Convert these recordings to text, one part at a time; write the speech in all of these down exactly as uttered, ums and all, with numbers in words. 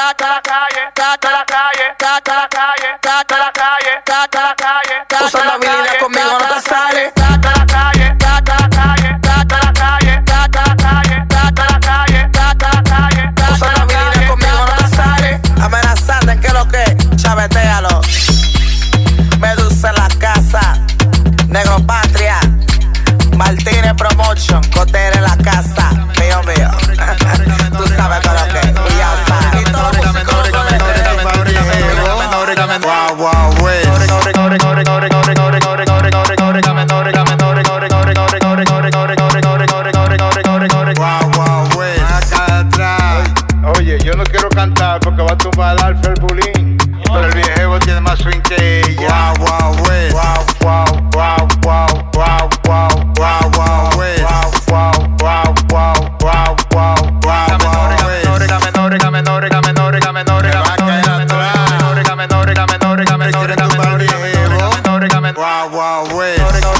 la calle, de la calle, de la calle, de la calle, de la calle. Usando habilidad conmigo no te sale. De la calle, de la calle, de la calle, de la calle, de la calle, de la calle. Usando habilidad conmigo no te sale. Amenazante, ¿qué lo que? Chavetealo. Medusa en la casa. Negro Patria. Martínez Promotion. Cotera en la casa. Mío, mío. Tú sabes todo lo que. Tú ya sabes. Y todo músico lo sabe. Wow, wow, wey. Wow, wow, wey. Acá atrás. Oye, yo no quiero cantar porque va a tumbar al Alfa el Bulín. Pero el viejo tiene más swing que ella. Wow, wow, wey. Wow, wow, wow, wow, wow, wow, wow, wow, wey. Wow, wow, wow, wow, wow, wow, wow, wey. Wow, wow, wey.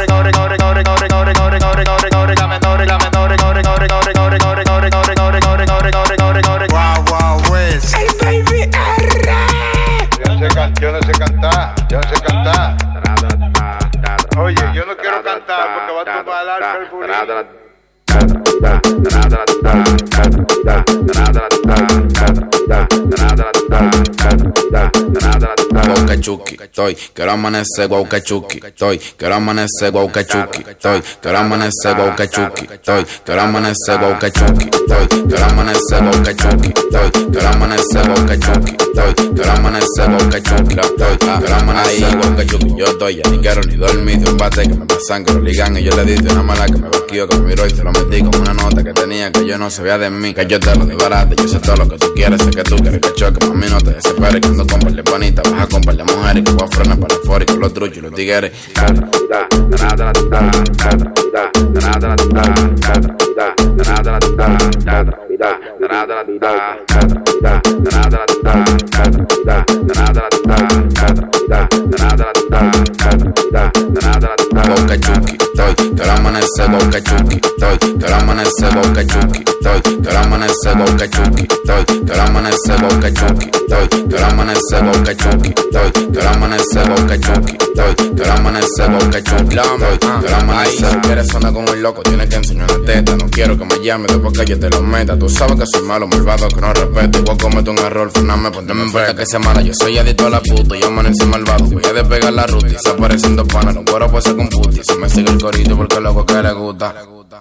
Wow, wow, wey. Hey, baby, Yo no sé can- yo no sé cantar, yo no sé cantar. Oye, yo no quiero cantar porque va a tumbar al Alfa el Bulín. Guaucachuki, estoy, quiero amanecer guaucachuki, estoy, quiero amanecer guaucachuki, estoy, quiero amanecer guaucachuki, estoy, quiero amanecer guaucachuki, estoy, quiero amanecer guaucachuki, estoy, quiero amanecer guaucachuki, estoy, quiero amanecer guaucachuki, estoy, quiero amanecer guaucachuki. Yo estoy, ya ni quiero ni dormir de un bate que me pasan que lo ligan y yo le di de una mala que me vaquío, que me miró y se lo metí con una nota que tenía que yo no sabía de mí, que yo te lo desbarate, yo sé todo lo que tú quieres, sé que tú quieres que choque, mami no te desesperes, cuando compras de bonita vas a comprar de mujeres, que voy a frenar para afuera y con los truchos y los tigres. Guaucachuki, estoy, quiero amanecer guaucachuki, estoy, quiero amanecer guaucachuki, estoy, quiero amanecer guaucachuki, estoy, quiero amanecer guaucachuki, estoy, quiero amanecer guaucachuki, estoy, quiero amanecer guaucachuki, estoy, quiero amanecer guaucachuki, quiero amanecer. Si quieres sonar como un loco, tienes que enseñar la teta, no quiero que me llames después que yo te lo meta, tú sabes que soy malo, malvado, que no respeto, igual cometo un error, frename, ponte me importa que sea mala, yo soy adicto a la puta, yo amanecí malvado, voy a despegar la ruta y se aparecen dos panas, no puedo pasar con puti, se me sigue el corito porque loco que le gusta.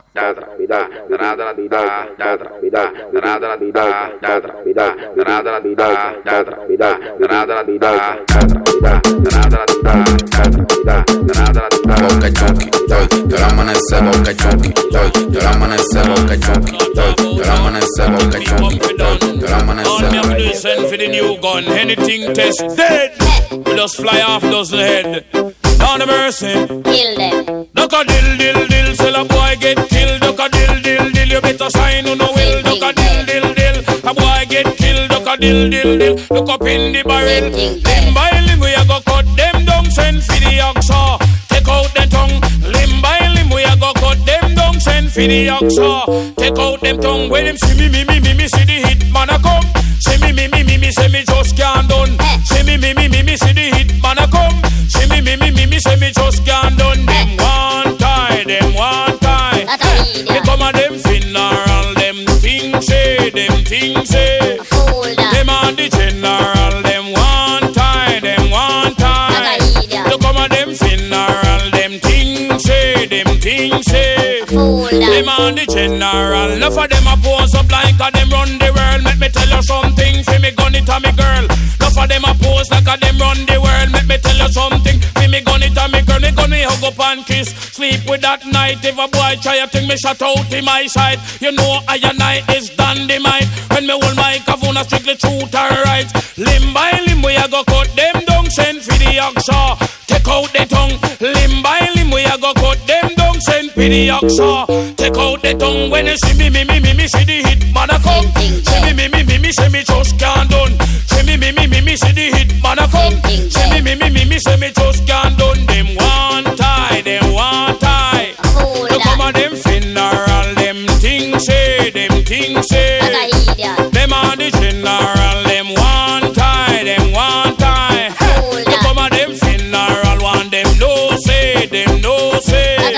Guaucachuki, estoy, quiero amanecer guaucachuki, estoy, quiero amanecer guaucachuki, estoy, quiero amanecer guaucachuki, estoy, quiero amanecer. Send for the new gun, anything test dead. We just fly off dozen head. Down the mercy, kill them. Duck a dill dill dill, sell a boy get killed. Duck a dill dill dill, you better sign on no will. Duck a dill dill dill, a boy get killed. Duck a dill dill dill, look up in the barrel. Limb by limb we a go cut them down, send for the oxa. Take out the tongue. Limb by limb we a go cut them down, send for the oxa. Take out them tongue. When them see me me me me me see the hit man a come. See me me me me me say me just can't done. See me me me me me see the hit man a come. See me me me me me say me just can't done. Them one tie, them one tie. They come a them funeral, them things say, them things say. Them on the general, them one tie, them one tie. They come a them funeral, them things say, them things say. Them on the general, enough of them a pose up like a them run the world. Make me tell you something, fi me gun it a me girl. Enough of them a pose like a them run the world. Make me tell you something, fi me gun it a me girl. Me gun me hug up and kiss, sleep with that night. If a boy try a thing, me shut out in my side. You know I and I is dynamite. When me hold my kavuna strictly truth and right. Limb by limb we a go cut them down, send for the oxa. Take out the tongue. Limb by limb we a go cut them down, send for the oxa. Take out the tongue. When you see me, me, me, me, me, see the hit man a come. See me, me, me, me, me, see me just can't done. See me, me, me, me, me, see the hit man a come. See me, me, me, me, me, see me just can't done. Them one tie, them one tie. Look come on them funeral, them things say, them things say. Them on the general, them one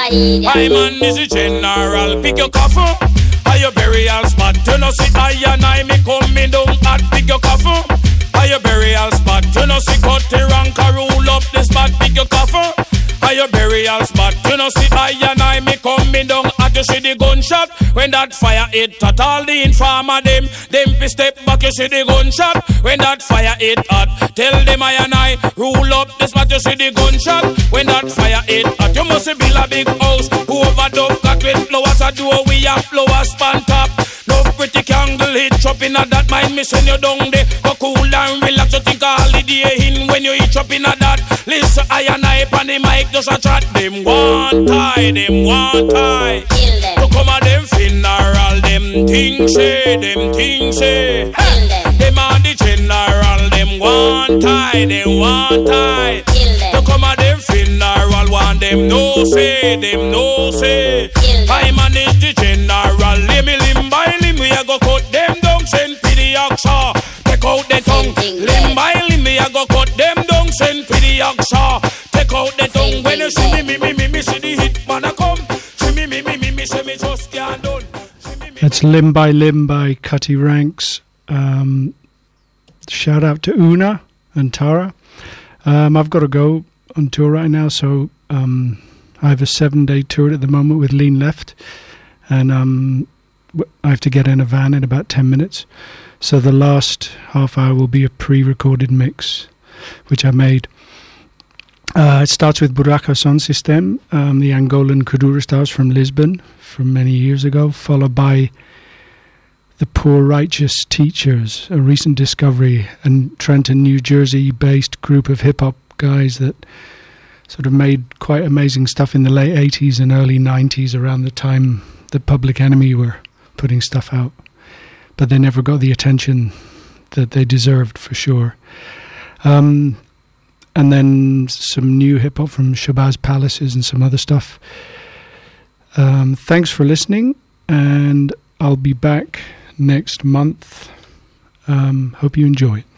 I man is a general. Pick your coffin, are your burial spot. You know see I and I me coming down at pick your coffin, are your burial spot. You know see cut the rank and rule up the spot. Pick your coffin, are your burial spot. You know see I and I me coming down at you see the gunshot. When that fire hit at all the informer them, them fi step back you see the gunshot. When that fire hit at, tell them I and I rule up the spot. You see the gunshot. When that fire hit at, you must build a big house. Who overdub got with flowers a door we have flowers span top. No pretty candle hit up in a that mind me send you down there. Go cool and relax, you think a holiday in when you hit up in a that. Listen I and I on the mic just a chat. Them one tie, them one tie. To come a them funeral, them things say, them things say. Hey. Them are the general, them one tie, them one tie. To come a them funeral, one them no say, them no say. I manage the general, limb limb by limb, we a go cut them down, send to the oxa. Take out the tongue, limb by limb, we a go cut them down, send to the oxa. Take out the tongue, when you see me, me, me, me, me, see the hit man a come. See me, me, me, me, me, see me just can't done. That's Limb by Limb by Cutty Ranks. Um, shout out to Una and Tara. Um, I've got to go on tour right now, so um, I have a seven-day tour at the moment with Lean Left, and um, I have to get in a van in about ten minutes. So the last half hour will be a pre-recorded mix, which I made. Uh, it starts with Buraco Son System, um, the Angolan Kuduro stars from Lisbon from many years ago, followed by the Poor Righteous Teachers, a recent discovery, and Trenton, New Jersey-based group of hip-hop guys that sort of made quite amazing stuff in the late eighties and early nineties, around the time the Public Enemy were putting stuff out. But they never got the attention that they deserved, for sure. Um... And then some new hip-hop from Shabazz Palaces and some other stuff. Um, thanks for listening, and I'll be back next month. Um, hope you enjoy it.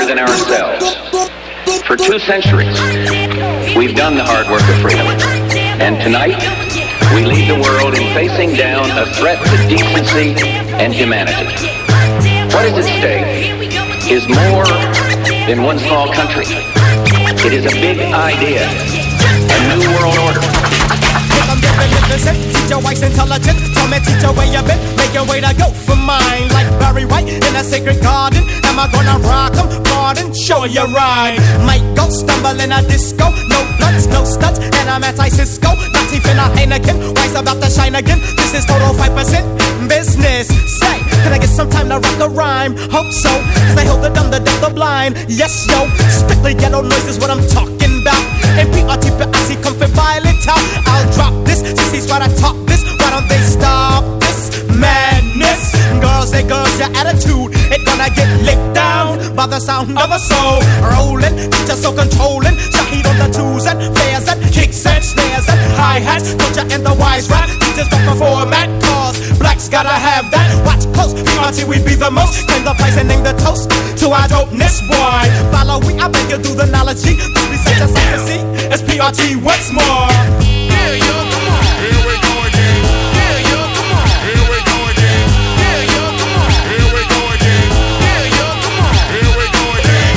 than ourselves. For two centuries, we've done the hard work of freedom. And tonight, we lead the world in facing down a threat to decency and humanity. What is at stake is more than one small country. It is a big idea, a new world order. I'm magnificent, teach your wife's intelligent. Tell me, teach her where you been, make your way to go for mine. Like Barry White in a sacred garden. Am I gonna rock 'em? Pardon, show you right. Might go stumble in a disco. No nuts, no studs, and I'm anti-Cisco. Not even a Heineken, wife's about to shine again. This is total five percent business. Say, can I get some time to rock a rhyme? Hope so, cause I hold the dumb, the deaf, the blind. Yes, yo, strictly ghetto noise is what I'm talking about. And P R T P I C comfort violent out. I'll drop this, sissies try to talk this. Why don't they stop this madness? Girls, they girls, your attitude, it gonna get licked down by the sound of a soul. Rolling, teacher so controlling. Shahid on the twos and flares and kicks and snares and hi-hats. Culture and the wise rap, teachers don't perform at cause blacks gotta have that. Watch close, P R T we be the most. Claim the price and name the toast to our dopeness, boy. Follow we, I beg you do the knowledge. This be such a sight to see. It's P R T once more. Yeah, yo, come on. Here we go again. Yeah, yo, come on. Here we go again. Yeah, yo, come on. Here we go again. Yeah, yo, come on. Here we go again.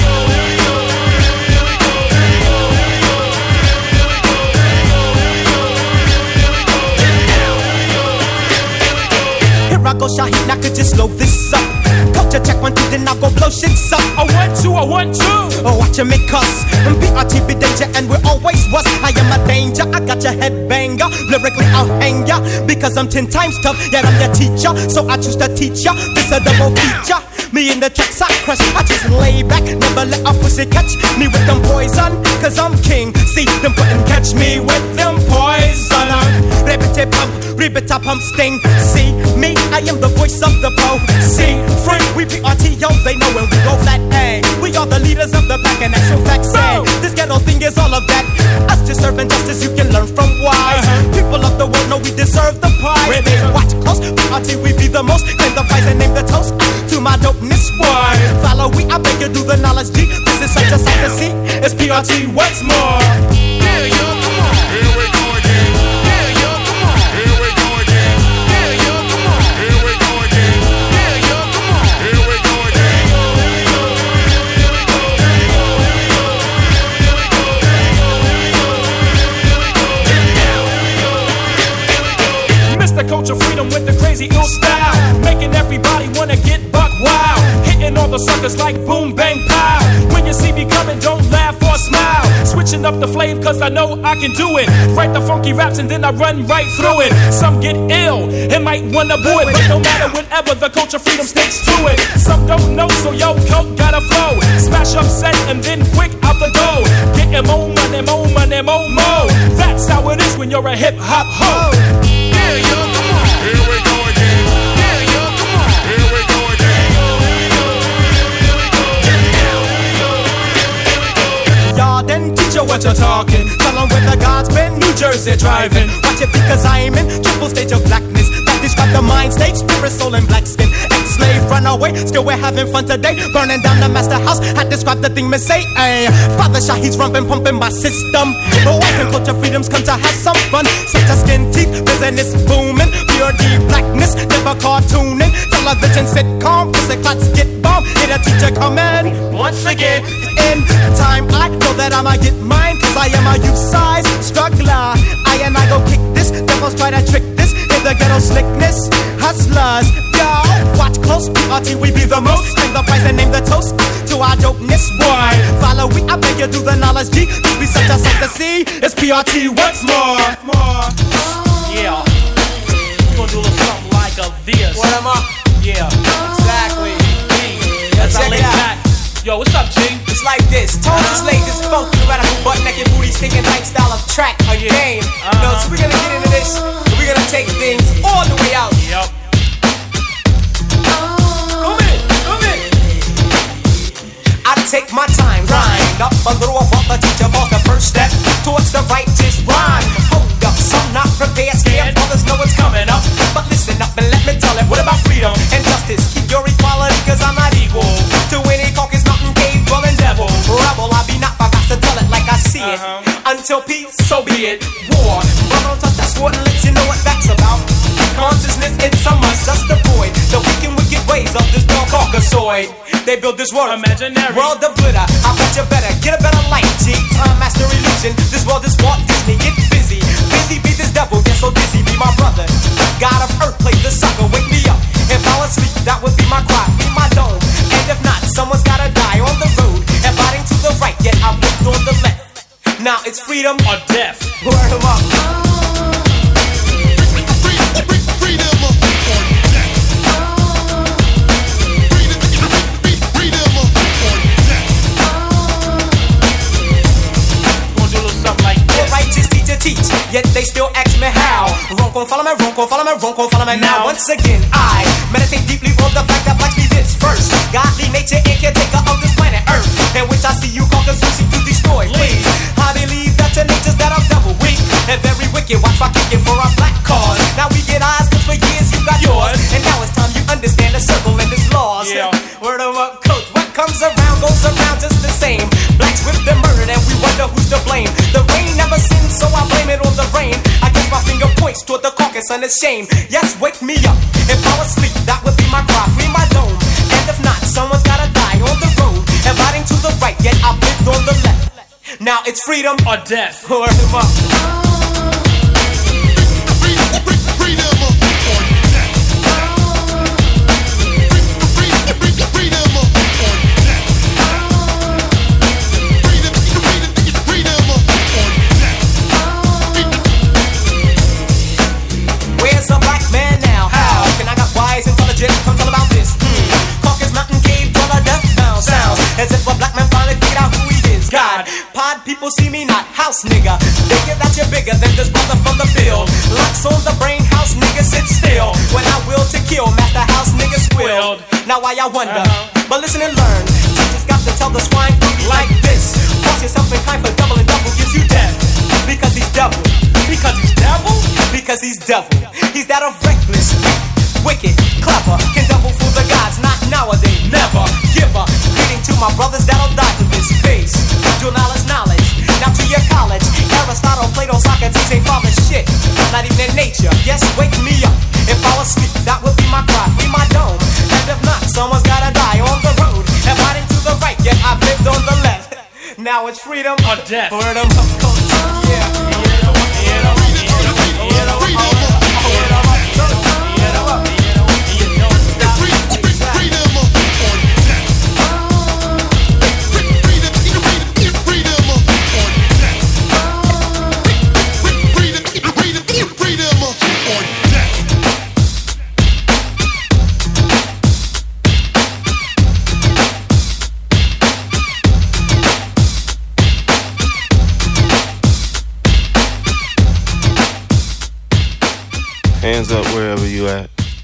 Here I go, Shahid, now could you slow this up? Culture check one, two, then I'll go blow shits up. I want to, I want to. Oh, watch you make cuss. And P R T be danger, and we always was. I am a danger, I got your head banger. Lyrically, I'll hang ya, because I'm ten times tough. Yeah, I'm your teacher, so I choose to teach ya. This a double feature. Me in the tracks I crush, I just lay back, never let a pussy catch me with them poison, cause I'm king. See them couldn't catch me with them poison. Ribbit pump, ribbit pump sting. See me, I am the voice of the pro. See, free, we P R T, yo, they know when we go flat A. We are the leaders of the pack, and that's so fact say. This ghetto thing is all of that. Us just serving justice, you can learn from wise. People of the world know we deserve the prize. When they watch close, P R T we be the most. Claim the prize and name the toast to my dopeness, boy. Follow we, I beg you do the knowledge G. This is such a sight to see. It's P R T once more. Yeah, yo, come on. Here we go again. Yeah, yo, come on. Here we go again. Yeah, yo, come on. Here we go again. Yeah, yo, come on. Here we go again. Mister Culture Freedom with the crazy ill style, making everybody wanna get buck wild. Hitting all the suckers like boom, bang, pow. When you see me coming, don't laugh or smile. Switching up the flavor cause I know I can do it. Write the funky raps and then I run right through it. Some get ill and might wanna boo it, but no matter whenever the Culture Freedom sticks to it. Some don't know, so yo, coke gotta flow. Smash up set and then quick out the door. Getting more money, more money, more more. That's how it is when you're a hip hop ho. Yeah, yo, come on. Here we go again. Yeah, yo, come on. Here we go again. Y'all then teach you what you're talking. Tell them where the God's been. New Jersey driving. Watch it because I'm in triple stage of blackness. That describe the mind state, spirit, soul, and black skin. Ex-slave, runaway. Still we're having fun today. Burning down the master house. I describe the thing me say. Ay. Father Shah, he's rumping, pumping my system. But wife and Culture Freedoms come to have some fun. Such a skin teeth, business booming. Pure D blackness, never cartooning. Television sitcom, pussy clots get bomb. Hit a teacher coming once again. In time, I know that I'ma get mine, cause I am a youth-size struggler. I and I go kick this, devils try to trick this. In the ghetto slickness, hustlers, yo. Watch close, P R T, we be the most. Name the price and name the toast to our dopeness, boy. Follow we, I beg you do the knowledge G. This be such a sight to see. It's P R T once more. more. Yeah, we're gonna do a little something like a this. What am I? Yeah, Exactly. hey, as I check lay it out. back. Yo, what's up, G? It's like this. Tones just laid this funky radical butt naked booty stinking like style of track Oh, yeah. game. Uh-huh. You know, so we're gonna get into this. And we're gonna take things all the way out. Yep. Come in, come in. I take my time, grind up a little above the teacher calls the first step towards the righteous rhyme. Hold up, some not prepared, scared, others know it's coming up. But listen up and let me tell it. What about freedom and justice? Keep your equality, cause I'm not equal to any caucus, mountain cave, dwelling until peace, so be it. War, but don't touch that sword and let you know what that's about. Consciousness, it's a must, just avoid the weak and wicked ways of this dumb Caucasoid. They build this world, imaginary world of glitter. I bet you better get a better light, G. Time master illusion. This world is Walt Disney. Get busy, busy be this devil. Get so dizzy, be my brother. God of Earth, play the sucker. Wake me up. If I was asleep, that would be my cry, be my dome. And if not, someone's gotta die on the road. And fighting to the right, yet I've lived on the left. Now it's freedom or death. Word them up. Teach, yet they still ask me how. Wrong con follow me, wrong con follow me, wrong con follow me. Now once again I meditate deeply on the fact that blacks be this first. Godly nature and caretaker of this planet Earth, in which I see you Caucasus seek to destroy. Please, I believe that your nature's that I'm devil weak and very wicked. Watch my kicking for a black cause. Now we get eyes, cause for years you got yours, and now it's time you understand the circle and its laws. Yeah. Word of up, coach. What comes around goes around just the same. Blacks whipped and murdered, and we wonder who's to blame. The rain never sins, so I blame it on the rain. I guess my finger points toward the carcass and the shame. Yes, wake me up. If I was asleep, that would be my cry. Free my dome. And if not, someone's gotta die on the road. And riding to the right, yet I've lived on the left. Now it's freedom or death. Word them up. Where's a black man now? How can I got wise, intelligent, come tell about this? Hmm. Caucasus Mountain Cave, brother, death bound sounds as if a black man finally figured out who he is. God, pod people see me not house nigga. Figure that you're bigger than this brother from the field. Locks on the brain, house nigga sit still. When I will to kill, master house nigga squealed. Now why y'all wonder? Uh-huh. But listen and learn. Teachers got to tell the swine like this. Watch yourself in kind for double and double gives you death. Because he's devil. Because he's devil? Because he's devil. He's that of reckless, wicked, clever. Can devil fool the gods? Not nowadays. Never give a greeting to my brothers that'll die for this space. Dual knowledge, knowledge. Now to your college. Aristotle, Plato, Socrates ain't father shit. Not even in nature. Yes, wake me up. If I was asleep, that would be my cry. Free my dome. And if not, someone's gotta die on the road. And riding to the right, yet I've lived on the left. Now it's freedom or death. Freedom of culture. Yeah. Hands up wherever you at.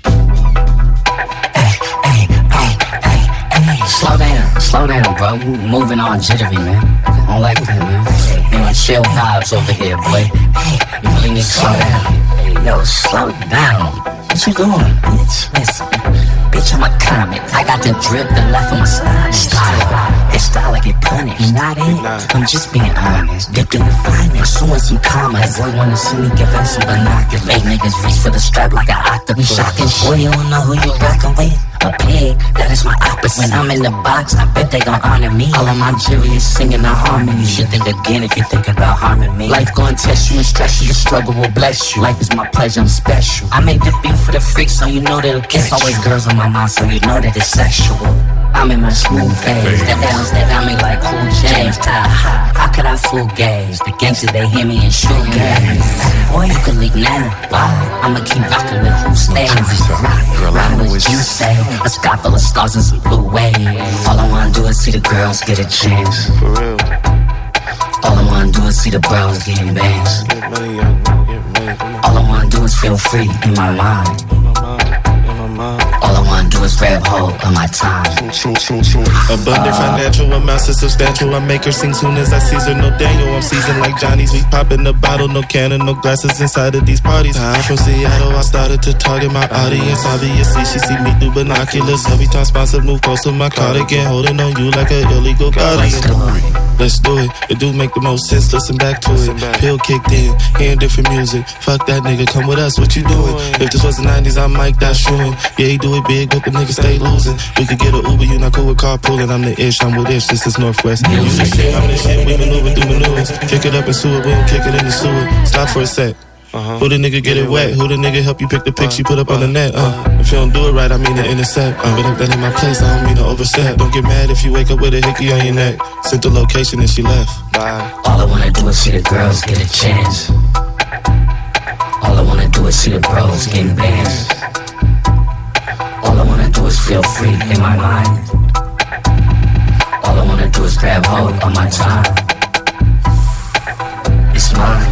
Hey, hey, hey, hey, hey. Slow down, slow down, bro. You moving on jittery, man. I don't like that, man. You know, chill vibes over here, boy. You really need to slow down. Hey, yo, slow down. What you doing? Bitch, listen. Bitch, I'm a comic. I got the drip, the left on my style. Style. It's style I get punished. You not in? I'm just being honest. Dipped in the finest. Pursuing some commas. Boy, wanna see me give out some binoculars. Make niggas reach for the strap like an octopus. Shocking. Boy, you don't know who you rockin' with. A pig, that is my opposite. When I'm in the box, I bet they gon' honor me. All of my jury is singing a harmony. You should think again if you think about harming me. Life gon' test you and stress you. The struggle will bless you. Life is my pleasure, I'm special. I made the beat for the freaks, so you know that it'll catch. It's always girls on my mind, so you know that it's sexual. I'm in my smooth phase. The L's that got me like Cool James. Tie high, how could I fool gays? The gangsters, they hear me and shoot gays. Boy, you can leave now. Why? I'ma keep rockin' with who stays. Girl, I know what you say. A sky full of stars and some blue waves. All I wanna do is see the girls get a chance. For real. All I wanna do is see the bros getting bands. Get money, young man, get money. Come on. All I wanna do is feel free in my mind. In my mind, in my mind. All I wanna do is grab hold of my time. Choo, choo, choo. Abundant financial amounts is substantial. I make her sing soon as I seize her. No Daniel, I'm seasoned like Johnny's. We popping the bottle, no cannon, no glasses inside of these parties. I'm from Seattle, I started to target my audience. Obviously, she see me through binoculars. Every time sponsors move close to my cardigan, holding on you like an illegal guardian. Let's do it. It do make the most sense. Listen back to it. Pill kicked in, hearing different music. Fuck that nigga, come with us. What you doing? If this was the nineties, I'm Mike that shooting. Yeah, he do it big, but the niggas stay losing. We could get an Uber, you not cool with carpooling. I'm the ish, I'm with ish. This is Northwest. You the shit, I'm the shit. We maneuver through maneuvers. Kick it up and sewer, we don't kick it in the sewer. Stop for a sec. Uh-huh. Who the nigga get it wet? Who the nigga help you pick the pics you put up on the net? Uh, if you don't do it right, I mean to intercept. Uh, but if that ain't my place, I don't mean to overstep. Don't get mad if you wake up with a hickey on your neck. Sent the location and she left. Bye. All I wanna do is see the girls get a chance. All I wanna do is see the bros getting bands. All I wanna do is feel free in my mind. All I wanna do is grab hold of my time. It's mine.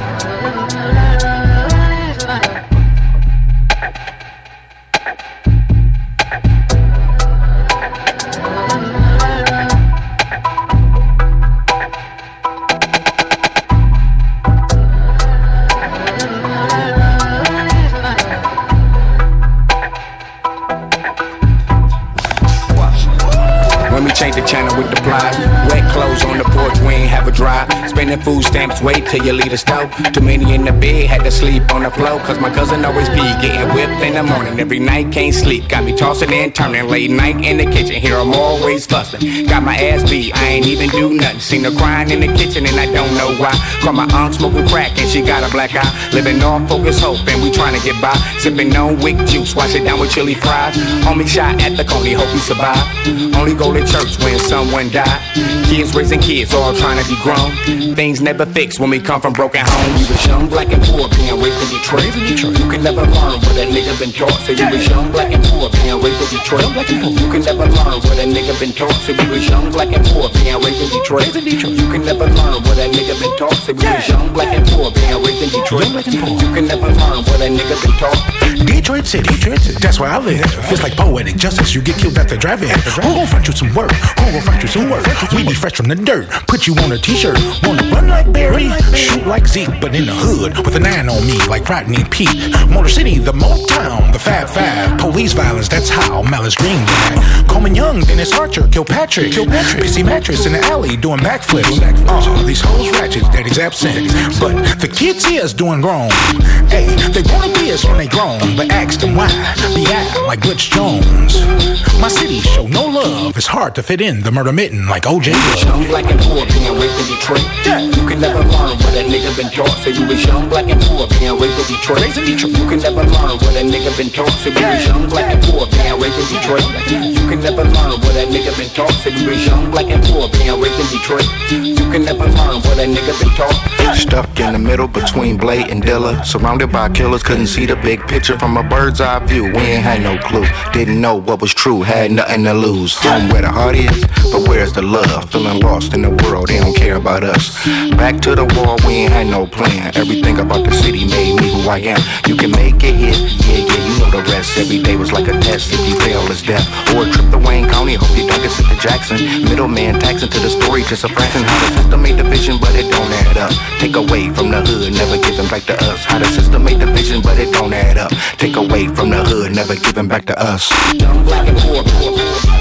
Change the channel with the plies. Wet clothes on the porch, we ain't have a dry. Spending food stamps, wait till you leave the stove. Too many in the bed, had to sleep on the floor. Cause my cousin always be getting whipped in the morning. Every night, can't sleep, got me tossing and turning. Late night in the kitchen, hear I'm always fussing. Got my ass beat, I ain't even do nothing. Seen her crying in the kitchen and I don't know why. Call my aunt smoking crack and she got a black eye. Living on focus hope and we trying to get by. Sipping on wick juice, wash it down with chili fries. Homie shot at the coney, hope he survive. Only go to church when someone died. Kids raising kids, all trying to be grown. Things never fix when we come from broken homes. You was young, black and poor, being raised in Detroit. You can never learn what a nigga been taught. So you was young, black and poor, being raised in Detroit. You can never learn what a nigga been taught. So you was young, black and poor, being raised in Detroit. You can never learn what a nigga been taught. So you was young, black and poor, being raised in Detroit. You can never learn what a nigga been taught. Detroit City, that's where I live. Feels like poetic justice, you get killed at the drive-in. Who gon' find you some work? Who gon' find you some work? We be fresh from the dirt, put you on a t-shirt. Wanna run like Barry, shoot like Zeke, but in the hood with a nine on me like Rodney Pete. Motor City, the Motown, the Fab Five. Police violence, that's how Malice Green died. Coleman Young, Dennis Archer, Kilpatrick. Kilpatrick. Pissy Mattress in the alley doing backflips. Oh, these hoes ratchet, daddy's absent. But the kids here's doing wrong. Hey, they wanna be us when they grown, but ask them why. Be out like Butch Jones. My city show no love. It's hard to fit in the murder mitten like O J. Young, black and poor, being raised in Detroit. You can never learn what a nigga been taught. So you was young, black and poor, being raised in Detroit. You can never learn what a nigga been taught. So you was young, black and poor, being raised in Detroit. You can never learn what a nigga been taught. So you was young, black and poor, being raised in Detroit. You can never learn what a nigga been taught. Stuck in the middle between Blade and Dilla, surrounded by killers, couldn't see the big picture from a bird's eye view. We ain't had no clue, didn't know what was true, had nothing to lose. Home where the heart is, but where's the love? Feeling lost in the world, they don't care about us. Back to the wall, we ain't had no plan. Everything about the city made me who I am. You can make it hit, yeah, yeah, you know the rest. Every day was like a test, if you fail, it's death. Or a trip to Wayne County, hope you don't get sent to Jackson. Middleman taxing to the story, just a fraction. How the system made the vision, but it don't add up. Take away from the hood, never giving back to us. How the system made the vision, but it don't add up. Take away from the hood, never giving back to us. Young, black and poor, poor.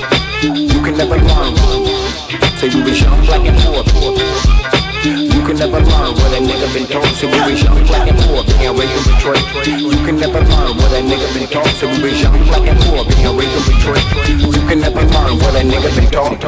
You can never learn. So you was young, black and poor, poor. You can never learn what a nigga been taught. So you was young, black and poor, being raised in Detroit. You can never learn what a nigga been taught. So you was young, black and poor, being raised in Detroit. You can never learn what a nigga been taught.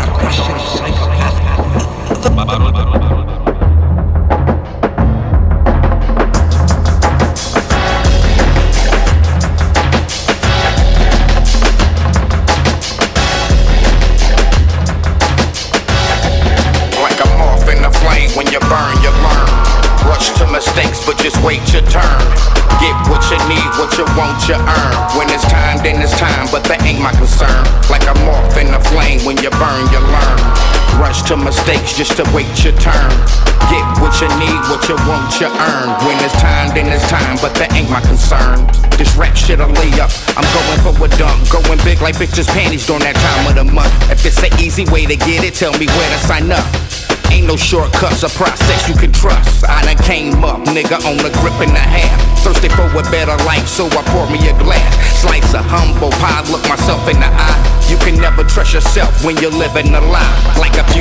When you burn, you learn. Rush to mistakes, but just wait your turn. Get what you need, what you want, you earn. When it's time, then it's time, but that ain't my concern. Like a moth in the flame, when you burn, you learn. Rush to mistakes just to wait your turn. Get what you need, what you want, you earn. When it's time, then it's time, but that ain't my concern. This rap shit'll lay up. I'm going for a dunk, going big like bitches' panties during that time of the month. If it's an easy way to get it, tell me where to sign up. Ain't no shortcuts, a process you can trust. I done came up, nigga, on the grip and a half. Thirsty for a better life, so I pour me a glass. Slice of humble pie, look myself in the eye. You can never trust yourself when you're living a lie. Like a few of these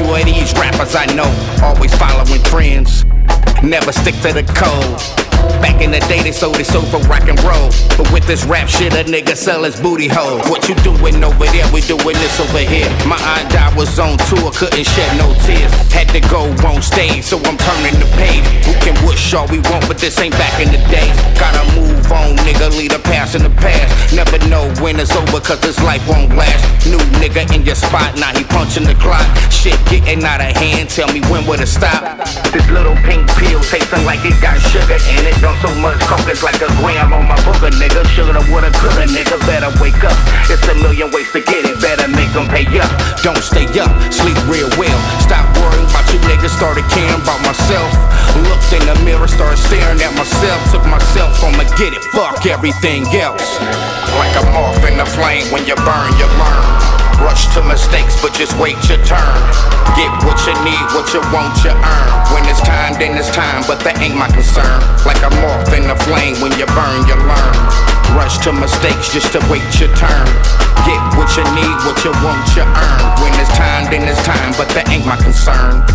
these rappers I know, always following trends, never stick to the code. Back in the day they sold it sold for rock and roll, but with this rap shit a nigga sell his booty hole. What you doing over there? We doing this over here. My aunt died was on tour, couldn't shed no tears. Had to go on stage, so I'm turning the page. We can wish all we want, but this ain't back in the day. Gotta move on, nigga, leave the past in the past. Never know when it's over, cause this life won't last. New nigga in your spot, now he punching the clock. Shit getting out of hand, tell me when will it stop? This little pink pill tasting like it got sugar in it. Don't so much coke, it's like a gram on my booger, nigga. Shoulda, woulda, coulda, nigga. Better wake up. It's a million ways to get it. Better make them pay up. Don't stay up, sleep real well. Stop worrying about you niggas, started caring about myself. Looked in the mirror, started staring at myself. Took myself home and get it. Fuck everything else. Like a moth in the flame, when you burn, you learn. Rush to mistakes, but just wait your turn. Get what you need, what you want, you earn. When it's time, then it's time, but that ain't my concern. Like a moth in the flame, when you burn, you learn. Rush to mistakes just to wait your turn. Get what you need, what you want, you earn. When it's time, then it's time, but that ain't my concern.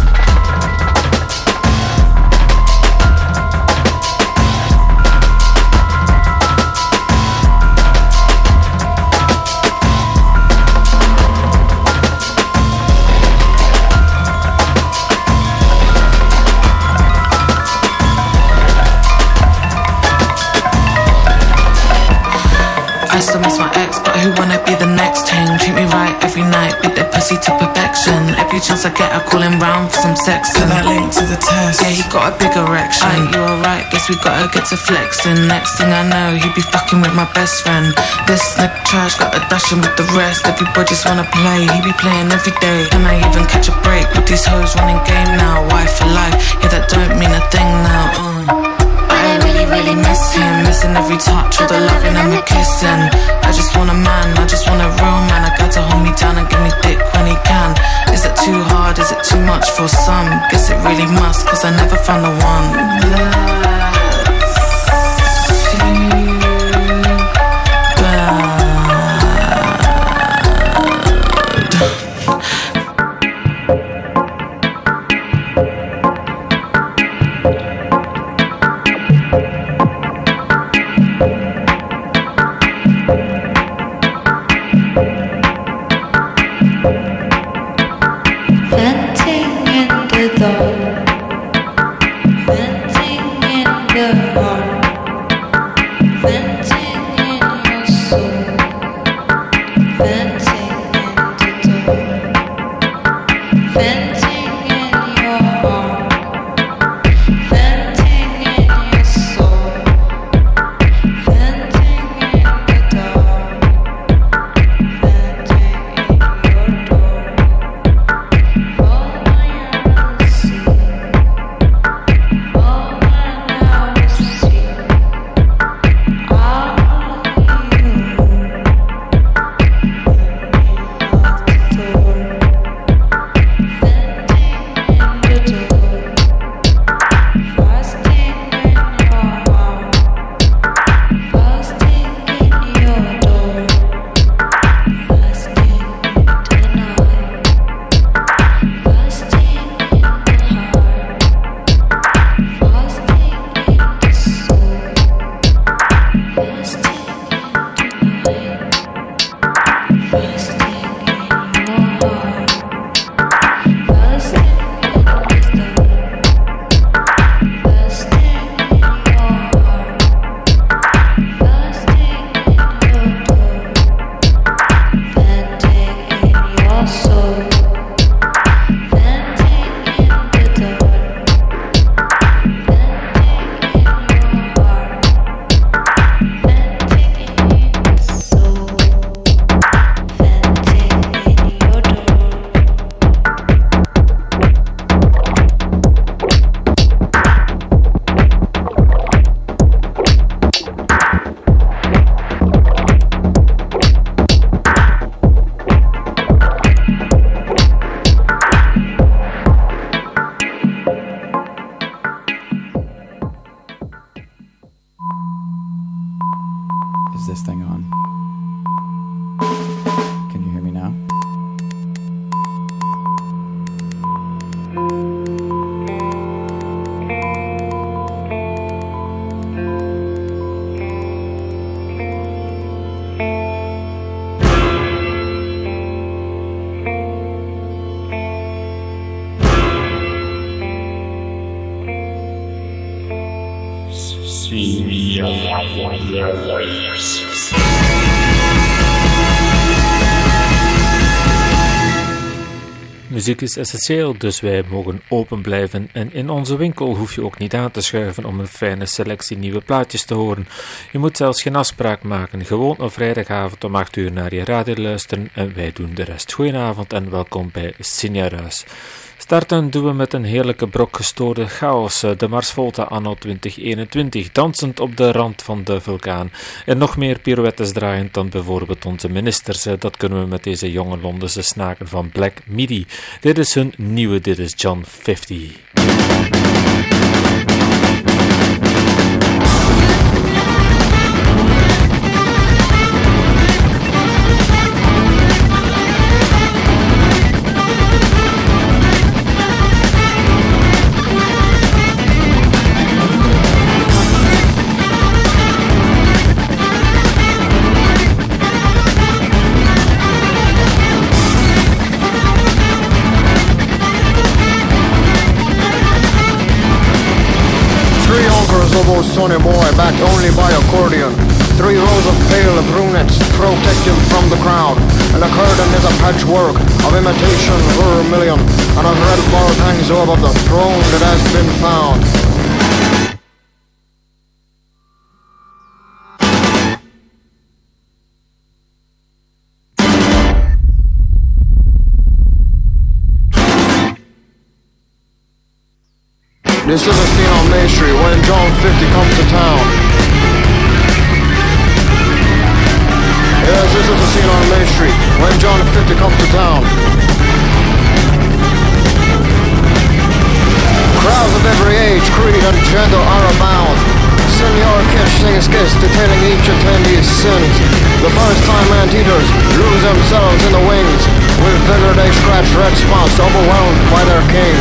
I still miss my ex, but who wanna be the next thing? Treat me right every night, beat that pussy to perfection. Every chance I get, I call him round for some sex. And that link to the test, yeah, he got a big erection. Aye, you alright, guess we gotta get to flexing. Next thing I know, he be fucking with my best friend. This nigga trash, got a dashing with the rest. Everybody just wanna play, he be playing every day. And I even catch a break with these hoes running game now. Wife for life, yeah, that don't mean a thing now. uh. I really, really miss him. Missing every touch, all the loving and the kissing. I just want a man, I just want a real man. I got to hold me down and give me dick when he can. Is it too hard, is it too much for some? Guess it really must, cause I never found the one. Venting in the dark, venting in Muziek is essentieel, dus wij mogen open blijven en in onze winkel hoef je ook niet aan te schuiven om een fijne selectie nieuwe plaatjes te horen. Je moet zelfs geen afspraak maken, gewoon op vrijdagavond om acht uur naar je radio luisteren en wij doen de rest. Goedenavond en welkom bij Signaruis. Starten doen we met een heerlijke brok gestoorde chaos, de Marsvolta anno twintig eenentwintig, dansend op de rand van de vulkaan. En nog meer pirouettes draaiend dan bijvoorbeeld onze ministers. Dat kunnen we met deze jonge Londense snaken van Black Midi. Dit is hun nieuwe, dit is John vijftig. Sonny boy, backed only by accordion. Three rows of pale brunettes protect him from the crowd, and the curtain is a patchwork of imitation vermilion, and a red board hangs over the throne that has been found. This is a scene on Main Street when John fifty comes to town. Yes, this is a scene on Main Street when John fifty comes to town. Crowds of every age, creed and gender are abound. Senor Kish sings skits detailing each attendee's sins. The first time anteaters lose themselves in the wings. With vigor they scratch red spots overwhelmed by their king.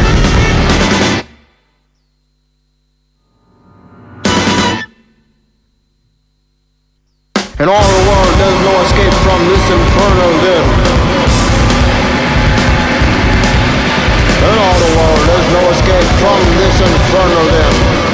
In all the world there's no escape from this infernal din. In all the world there's no escape from this infernal din.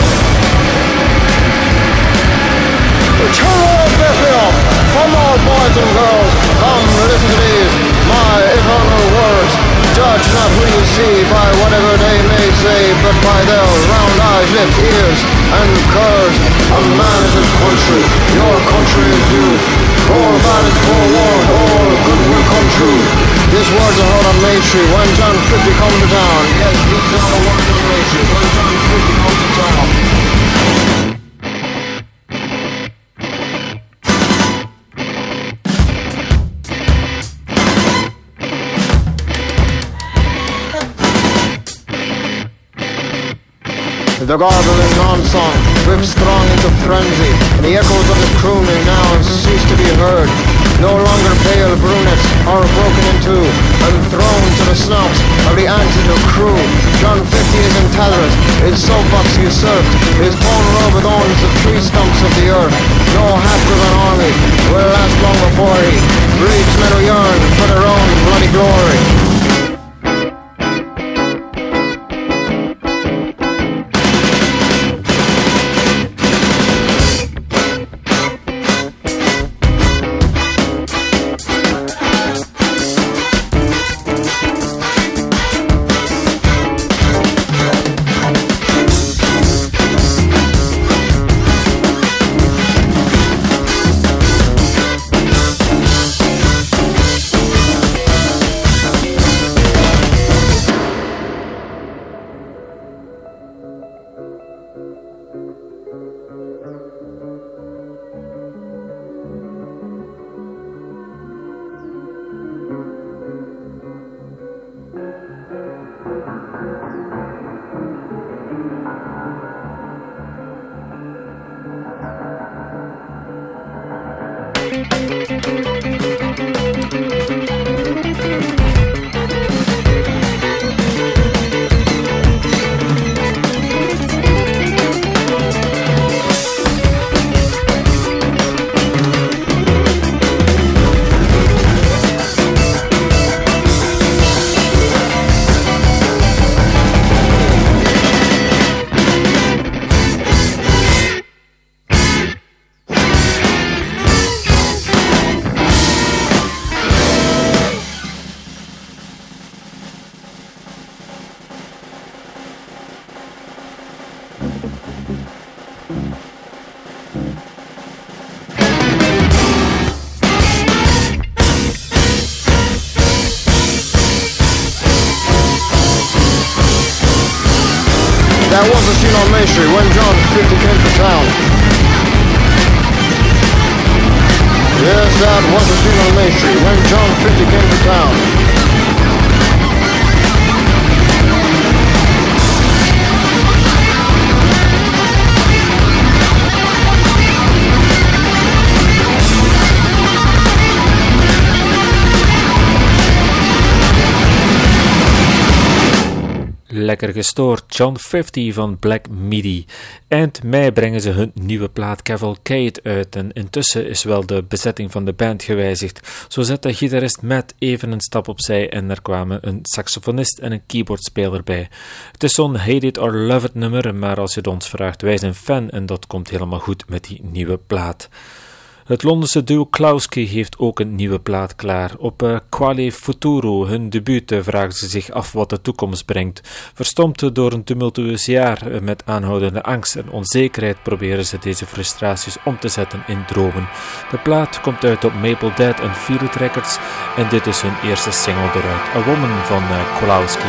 Turn up Bethlehem, from all boys and girls, come listen to these, my eternal words. Judge not who you see by whatever they may say, but by their round eyes, lips, ears, and curves. A man is his country, your country is you. All bad is forewarned, all good will come true. These words are heard on Main Street when John fifty comes to town. Yes, these are the words of Main Street when John fifty comes to town. The garbling non-song whips strong into frenzy, and the echoes of his crooning now cease to be heard. No longer pale brunettes are broken in two and thrown to the snouts of the anteater crew. John fifty is in Talrus, his soapbox usurped, his bone robe adorns the tree stumps of the earth. No half-driven army will last long before he breeds men who yearn for their own bloody glory. That was a scene on Main Street when John fifty came to town. Yes, that was a scene on Main Street when John fifty came to town. Lekker gestoord, John fifty van Black Midi. Eind mei brengen ze hun nieuwe plaat Cavalcade uit en intussen is wel de bezetting van de band gewijzigd. Zo zette gitarist Matt even een stap opzij en er kwamen een saxofonist en een keyboardspeler bij. Het is zo'n Hate It or Love It nummer, maar als je het ons vraagt, wij zijn fan en dat komt helemaal goed met die nieuwe plaat. Het Londense duo Klowski heeft ook een nieuwe plaat klaar. Op uh, Quale Futuro, hun debuut, uh, vragen ze zich af wat de toekomst brengt. Verstomd door een tumultueus jaar uh, met aanhoudende angst en onzekerheid proberen ze deze frustraties om te zetten in dromen. De plaat komt uit op Maple Dead en Feel It Records en dit is hun eerste single eruit, A Woman van uh, Klowski.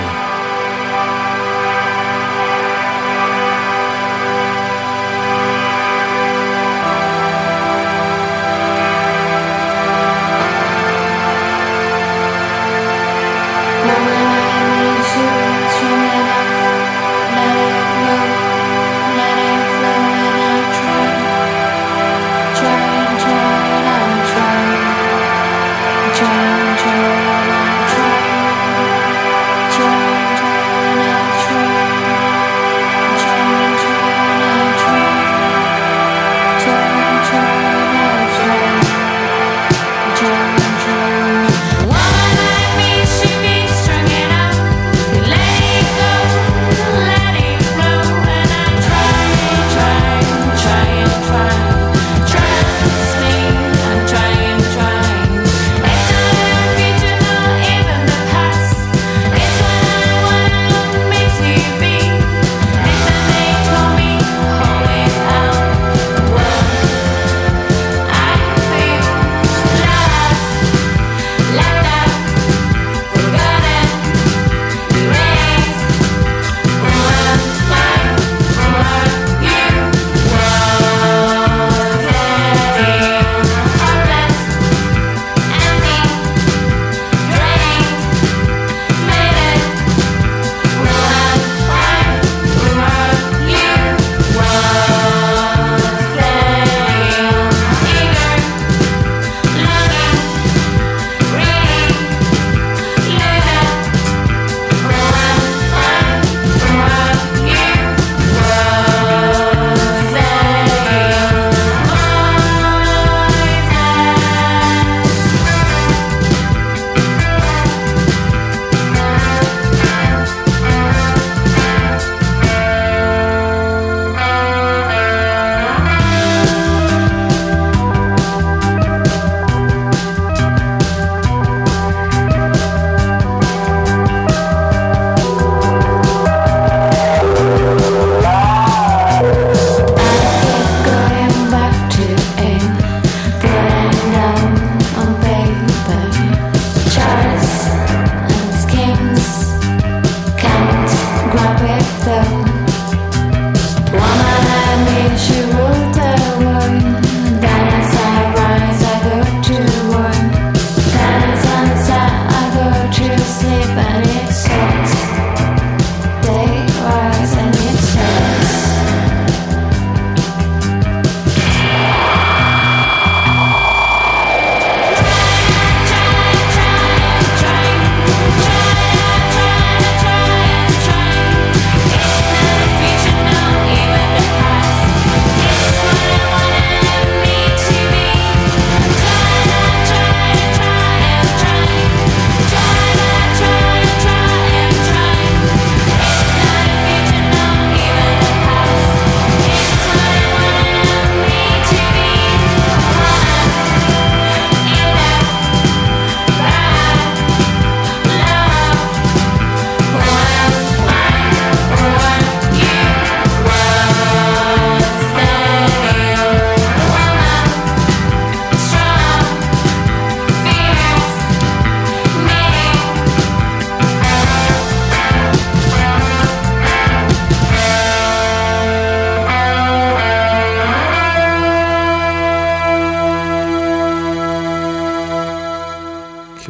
Try, try, try, try, try.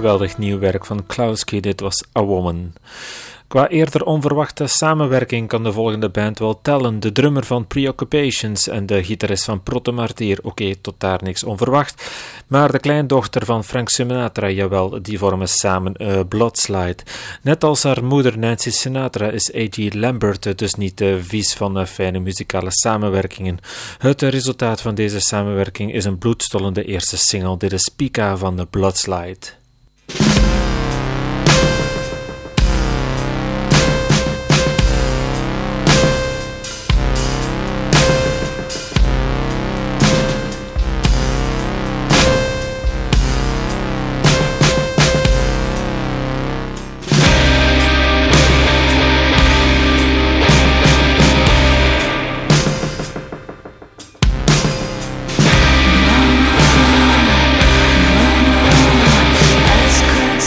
geweldig nieuw werk van Klauski, dit was A Woman. Qua eerder onverwachte samenwerking kan de volgende band wel tellen. De drummer van Preoccupations en de gitarist van Proto Martyr, oké, okay, tot daar niks onverwacht. Maar de kleindochter van Frank Sinatra, jawel, die vormen samen uh, Bloodslide. Net als haar moeder Nancy Sinatra is A G Lambert dus niet uh, vies van uh, fijne muzikale samenwerkingen. Het uh, resultaat van deze samenwerking is een bloedstollende eerste single. Dit is Pika van de Bloodslide. As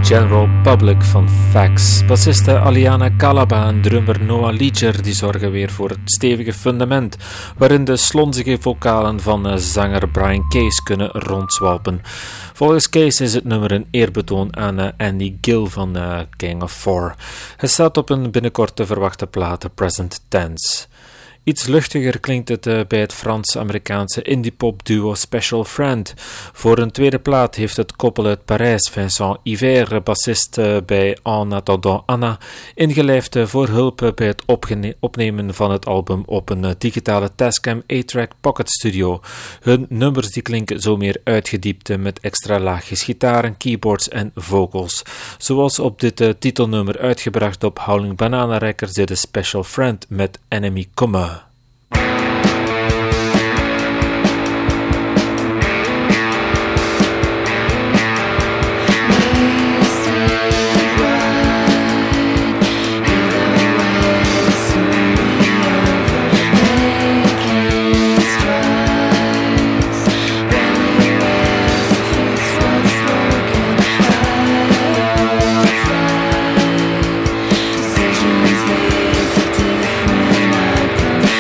General Public van Fax. Bassiste Aliana Calaba en drummer Noah Leger die zorgen weer voor het stevige fundament waarin de slonzige vocalen van zanger Brian Case kunnen rondzwalpen. Volgens Case is het nummer een eerbetoon aan Andy Gill van Gang of Four. Het staat op een binnenkort te verwachte plaat, Present Tense. Iets luchtiger klinkt het uh, bij het Frans-Amerikaanse indie-pop duo Special Friend. Voor een tweede plaat heeft het koppel uit Parijs, Vincent Hiver, bassist uh, bij En Attendant Anna, ingelijfd uh, voor hulp uh, bij het opgene- opnemen van het album op een uh, digitale Tascam A-Track Pocket Studio. Hun nummers die klinken zo meer uitgediept uh, met extra laagjes gitaren, keyboards en vocals. Zoals op dit uh, titelnummer uitgebracht op Howling Banana Records, dit is Special Friend met Enemy Commun. Decisions made for different outcomes.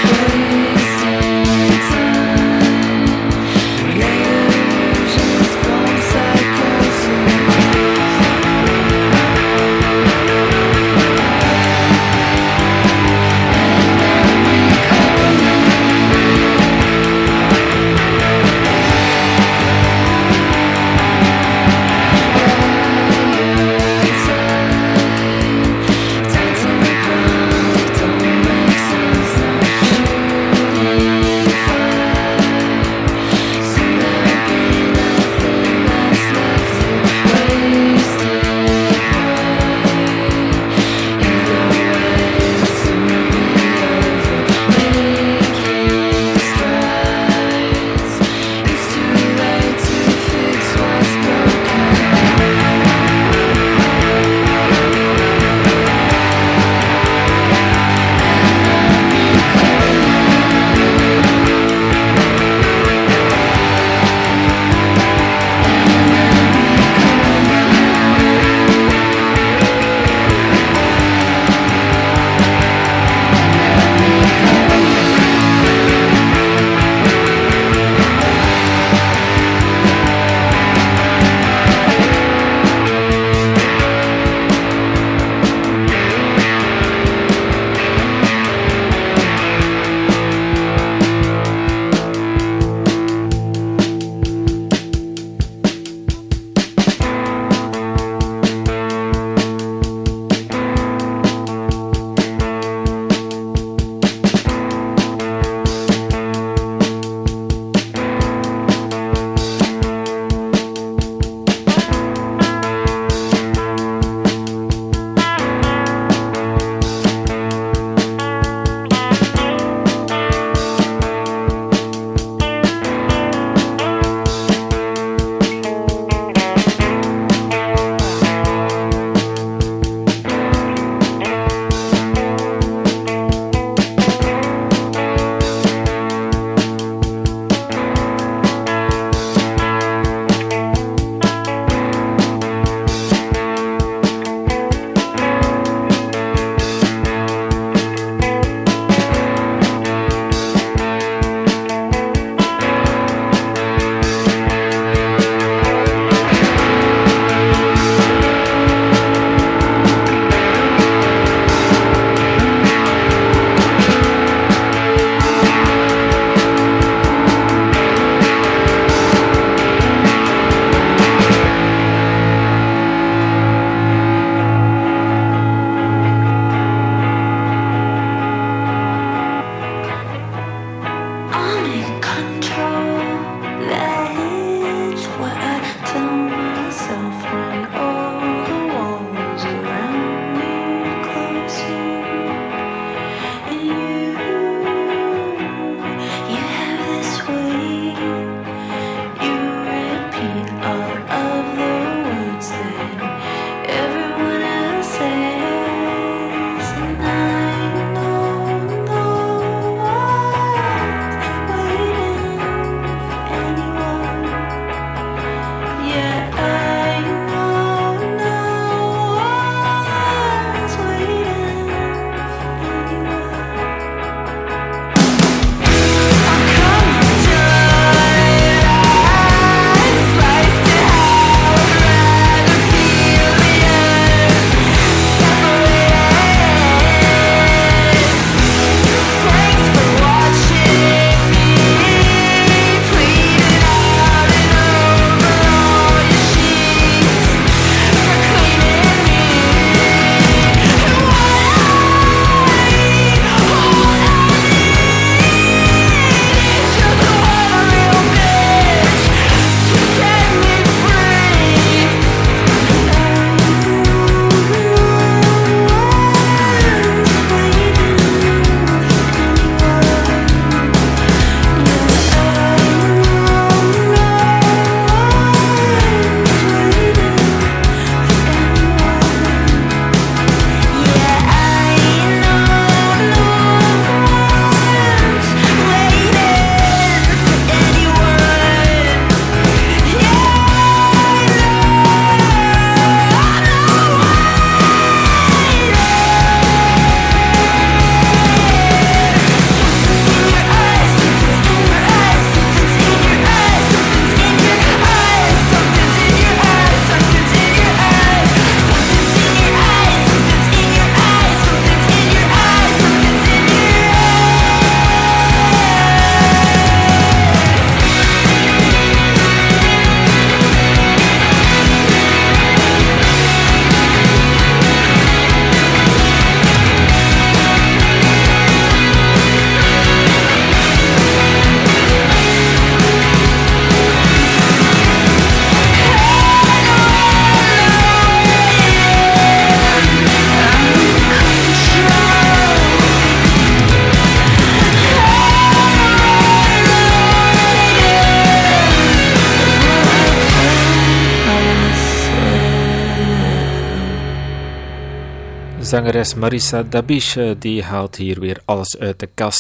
Zangeres Marissa Dabiche die haalt hier weer alles uit de kast.